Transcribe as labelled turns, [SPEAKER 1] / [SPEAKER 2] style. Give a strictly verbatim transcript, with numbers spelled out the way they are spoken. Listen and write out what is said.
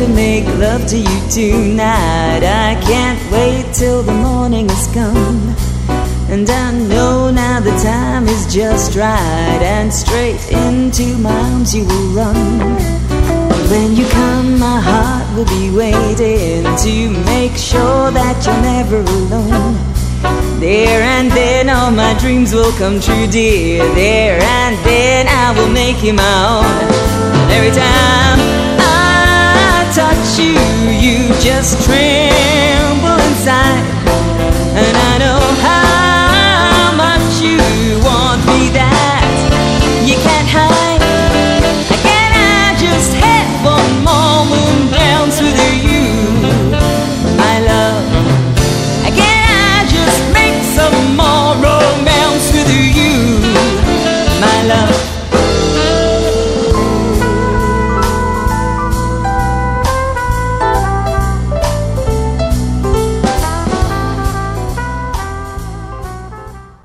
[SPEAKER 1] make love to you tonight. I can't wait till the morning has come, and I know now the time is just right, and straight into my arms you will run. When you come, my heart will be waiting to make sure that you're never alone. There and then all my dreams will come true, dear. There and then I will make you my own. And every time I touch you, you just tremble.